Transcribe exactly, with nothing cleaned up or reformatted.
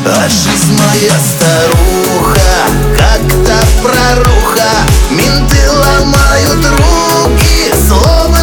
А жизнь моя старуха, как-то проруха. Менты ломают руки, словно